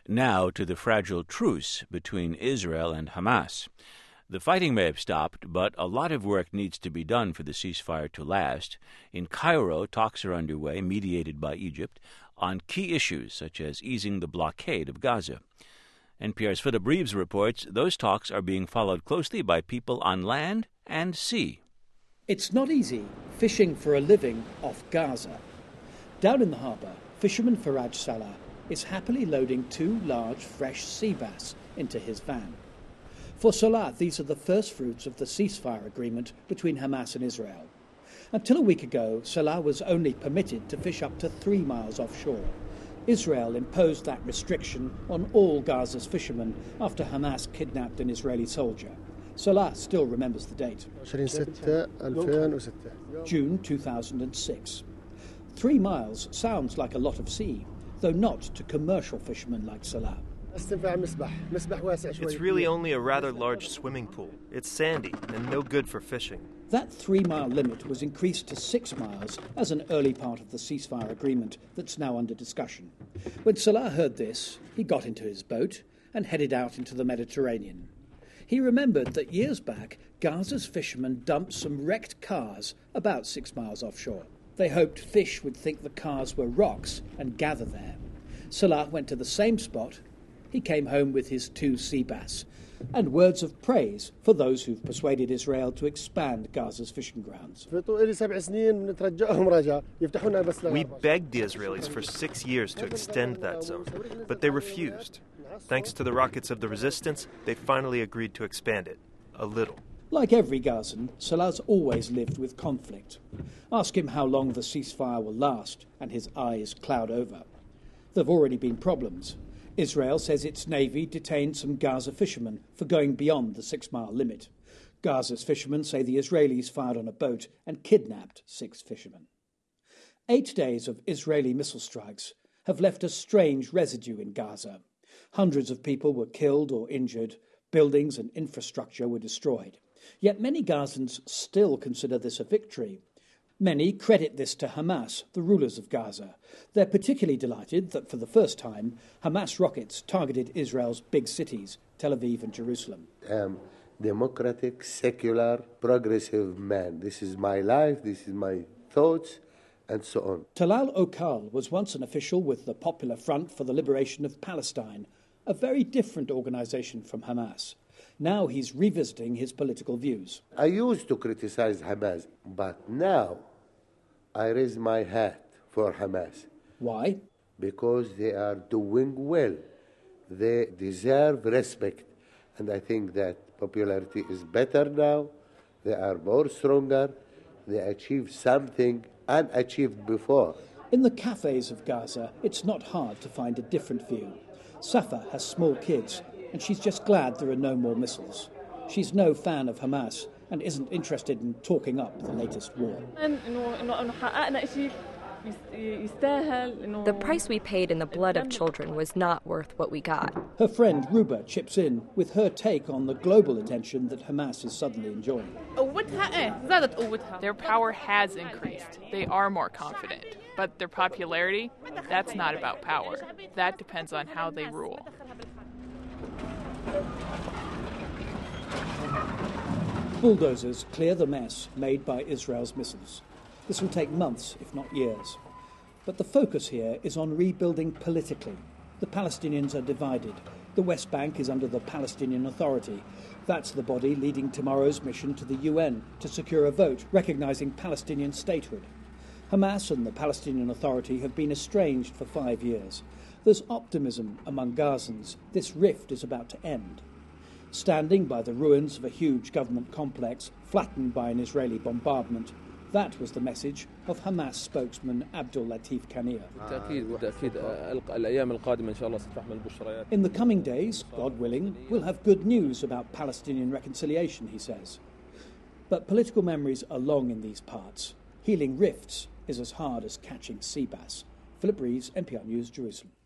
Now to the fragile truce between Israel and Hamas. The fighting may have stopped, but a lot of work needs to be done for the ceasefire to last. In Cairo, talks are underway, mediated by Egypt, on key issues such as easing the blockade of Gaza. NPR's Philip Reeves reports those talks are being followed closely by people on land and sea. It's not easy fishing for a living off Gaza. Down in the harbour, fisherman Faraj Salah is happily loading 2 large fresh sea bass into his van. For Salah, these are the first fruits of the ceasefire agreement between Hamas and Israel. Until a week ago, Salah was only permitted to fish up to 3 miles offshore. Israel imposed that restriction on all Gaza's fishermen after Hamas kidnapped an Israeli soldier. Salah still remembers the date. June 2006. 3 miles sounds like a lot of sea, though not to commercial fishermen like Salah. It's really only a rather large swimming pool. It's sandy and no good for fishing. That 3-mile limit was increased to 6 miles as an early part of the ceasefire agreement that's now under discussion. When Salah heard this, he got into his boat and headed out into the Mediterranean. He remembered that years back, Gaza's fishermen dumped some wrecked cars about 6 miles offshore. They hoped fish would think the cars were rocks and gather there. Salah went to the same spot. He came home with his 2 sea bass and words of praise for those who've persuaded Israel to expand Gaza's fishing grounds. We begged the Israelis for 6 years to extend that zone, but they refused. Thanks to the rockets of the resistance, they finally agreed to expand it, a little. Like every Gazan, Salah's always lived with conflict. Ask him how long the ceasefire will last, and his eyes cloud over. There have already been problems. Israel says its navy detained some Gaza fishermen for going beyond the 6-mile limit. Gaza's fishermen say the Israelis fired on a boat and kidnapped 6 fishermen. 8 days of Israeli missile strikes have left a strange residue in Gaza. Hundreds of people were killed or injured. Buildings and infrastructure were destroyed. Yet many Gazans still consider this a victory. Many credit this to Hamas, the rulers of Gaza. They're particularly delighted that for the first time, Hamas rockets targeted Israel's big cities, Tel Aviv and Jerusalem. Democratic, secular, progressive man. This is my life, this is my thoughts, and so on. Talal Okal was once an official with the Popular Front for the Liberation of Palestine, a very different organization from Hamas. Now he's revisiting his political views. I used to criticize Hamas, but now I raise my hat for Hamas. Why? Because they are doing well. They deserve respect. And I think that popularity is better now. They are more stronger. They achieve something unachieved before. In the cafes of Gaza, it's not hard to find a different view. Safa has small kids, and she's just glad there are no more missiles. She's no fan of Hamas and isn't interested in talking up the latest war. The price we paid in the blood of children was not worth what we got. Her friend Ruba chips in with her take on the global attention that Hamas is suddenly enjoying. Their power has increased. They are more confident. But their popularity, that's not about power. That depends on how they rule. Bulldozers clear the mess made by Israel's missiles. This will take months, if not years. But the focus here is on rebuilding politically. The Palestinians are divided. The West Bank is under the Palestinian Authority. That's the body leading tomorrow's mission to the UN to secure a vote recognizing Palestinian statehood. Hamas and the Palestinian Authority have been estranged for 5 years. There's optimism among Gazans. This rift is about to end. Standing by the ruins of a huge government complex flattened by an Israeli bombardment, that was the message of Hamas spokesman Abdul Latif Kania. In the coming days, God willing, we'll have good news about Palestinian reconciliation, he says. But political memories are long in these parts. Healing rifts is as hard as catching sea bass. Philip Reeves, NPR News, Jerusalem.